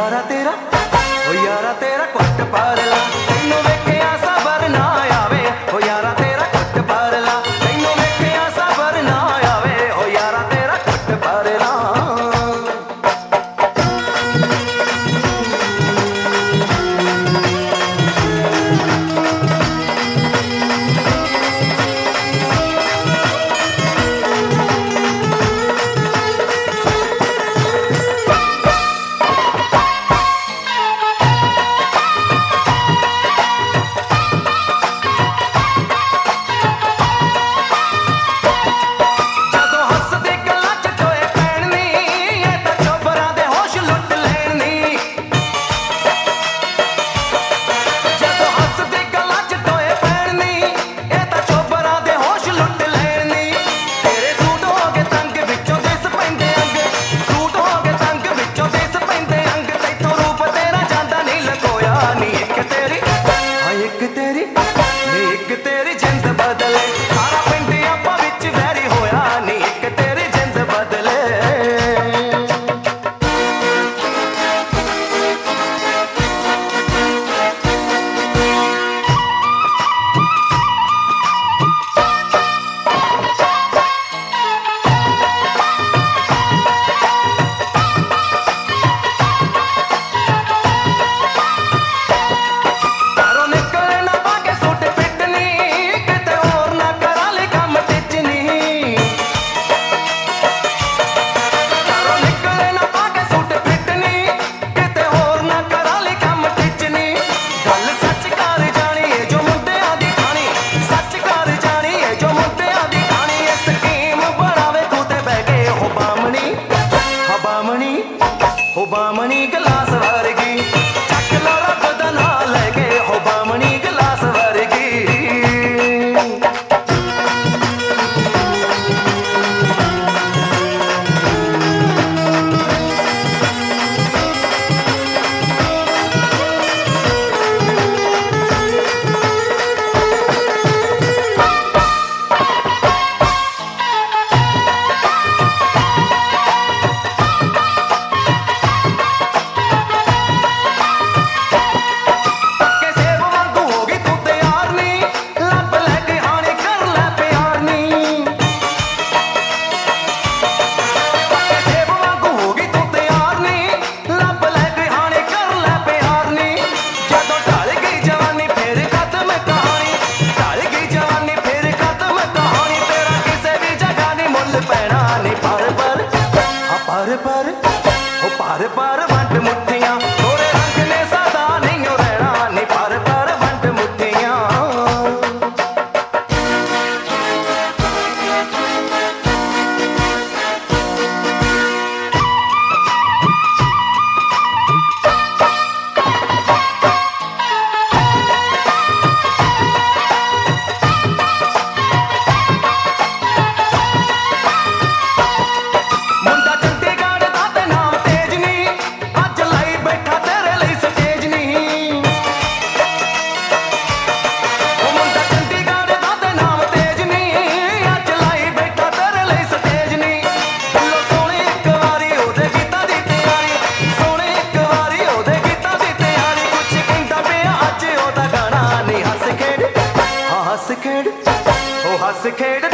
यारा तेरा कुट पर ला तैनू वेखिया सबर ना आवे ओ यारा तेरा कुट पर ला तैनू वेखिया सबर ना आवे ओ यारा तेरा कुट पर ला। एक तेरी जिंद बदले सारा पिंड आपां विच वैरी होया नी एक तेरी जिंद बदले। हो बामणी गिलास वर्गी चक लो रब दा नां लैके हो बामणी गिलास वर्गी। पर पर वंट मुठियां तोरे रंग ने सदा नहीं रहना नी पर वंट मुठियां। हस खेड़